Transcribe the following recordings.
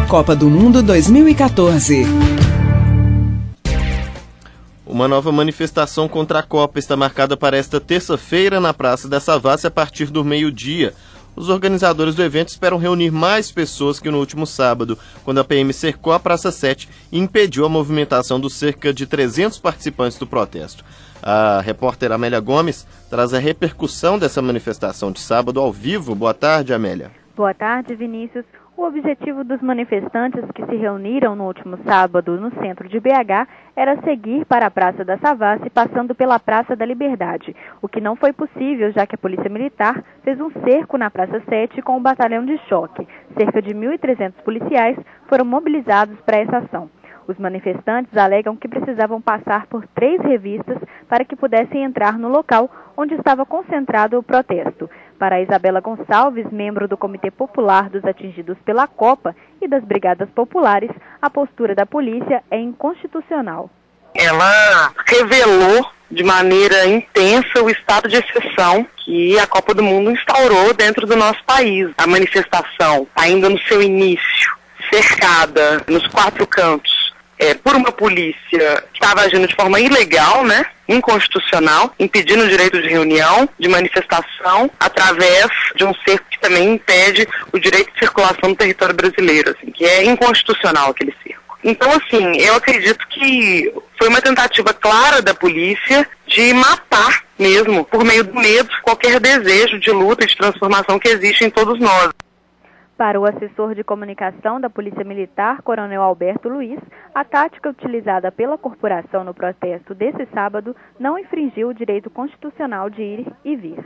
Copa do Mundo 2014. Uma nova manifestação contra a Copa está marcada para esta terça-feira na Praça da Savassi a partir do meio-dia. Os organizadores do evento esperam reunir mais pessoas que no último sábado, quando a PM cercou a Praça 7 e impediu a movimentação dos cerca de 300 participantes do protesto. A repórter Amélia Gomes traz a repercussão dessa manifestação de sábado ao vivo. Boa tarde, Amélia. Boa tarde, Vinícius. O objetivo dos manifestantes que se reuniram no último sábado no centro de BH era seguir para a Praça da Savassi, passando pela Praça da Liberdade, o que não foi possível, já que a Polícia Militar fez um cerco na Praça 7 com um batalhão de choque. Cerca de 1.300 policiais foram mobilizados para essa ação. Os manifestantes alegam que precisavam passar por 3 revistas para que pudessem entrar no local onde estava concentrado o protesto. Para Isabela Gonçalves, membro do Comitê Popular dos Atingidos pela Copa e das Brigadas Populares, a postura da polícia é inconstitucional. Ela revelou de maneira intensa o estado de exceção que a Copa do Mundo instaurou dentro do nosso país. A manifestação, ainda no seu início, cercada nos 4 cantos, por uma polícia que estava agindo de forma ilegal, inconstitucional, impedindo o direito de reunião, de manifestação, através de um cerco que também impede o direito de circulação no território brasileiro, que é inconstitucional aquele cerco. Então, eu acredito que foi uma tentativa clara da polícia de matar mesmo, por meio do medo, qualquer desejo de luta e de transformação que existe em todos nós. Para o assessor de comunicação da Polícia Militar, Coronel Alberto Luiz, a tática utilizada pela corporação no protesto desse sábado não infringiu o direito constitucional de ir e vir.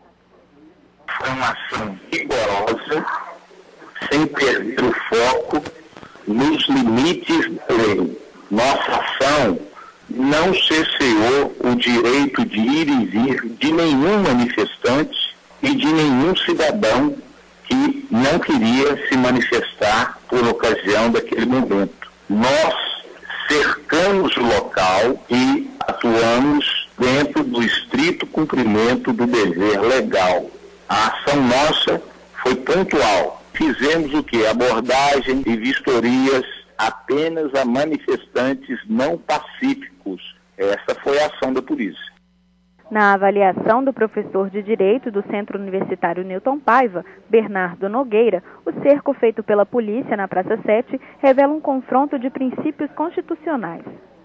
Foi uma ação rigorosa, sem perder o foco nos limites da lei. Nossa ação não cerceou o direito de ir e vir de nenhum manifestante e de nenhum cidadão que não queria se manifestar por ocasião daquele momento. Nós cercamos o local e atuamos dentro do estrito cumprimento do dever legal. A ação nossa foi pontual. Fizemos o quê? Abordagem e vistorias apenas a manifestantes não pacíficos. Essa foi a ação da polícia. Na avaliação do professor de Direito do Centro Universitário Newton Paiva, Bernardo Nogueira, o cerco feito pela polícia na Praça 7 revela um confronto de princípios constitucionais.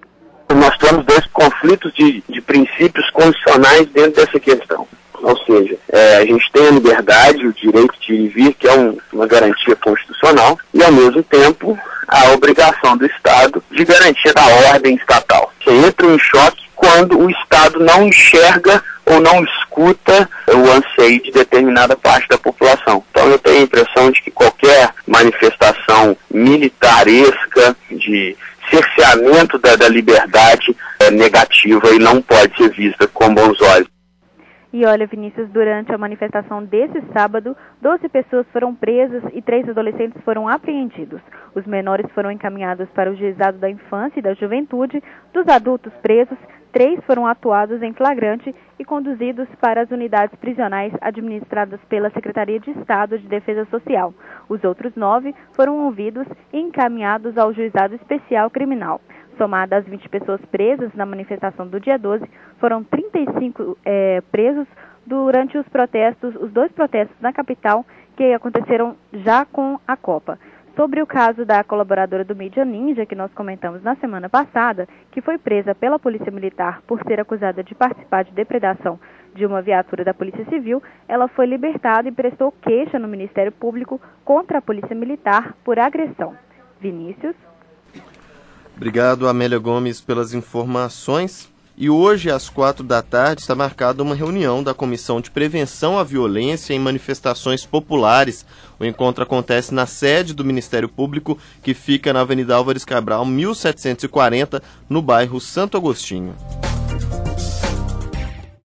Nós temos 2 conflitos de princípios constitucionais dentro dessa questão. Ou seja, a gente tem a liberdade, o direito de ir e vir, que é uma garantia constitucional, e ao mesmo tempo a obrigação do Estado de garantia da ordem estatal. Você entra em choque quando o Estado não enxerga ou não escuta o anseio de determinada parte da população. Então eu tenho a impressão de que qualquer manifestação militaresca, de cerceamento da liberdade é negativa e não pode ser vista com bons olhos. E olha, Vinícius, durante a manifestação desse sábado, 12 pessoas foram presas e 3 adolescentes foram apreendidos. Os menores foram encaminhados para o Juizado da Infância e da Juventude. Dos adultos presos, 3 foram atuados em flagrante e conduzidos para as unidades prisionais administradas pela Secretaria de Estado de Defesa Social. Os outros 9 foram ouvidos e encaminhados ao Juizado Especial Criminal. Somadas as 20 pessoas presas na manifestação do dia 12, foram 35 presos durante os 2 protestos na capital que aconteceram já com a Copa. Sobre o caso da colaboradora do Mídia Ninja, que nós comentamos na semana passada, que foi presa pela Polícia Militar por ser acusada de participar de depredação de uma viatura da Polícia Civil, ela foi libertada e prestou queixa no Ministério Público contra a Polícia Militar por agressão. Vinícius? Obrigado, Amélia Gomes, pelas informações. E hoje, às 16h, está marcada uma reunião da Comissão de Prevenção à Violência em Manifestações Populares. O encontro acontece na sede do Ministério Público, que fica na Avenida Álvares Cabral, 1740, no bairro Santo Agostinho.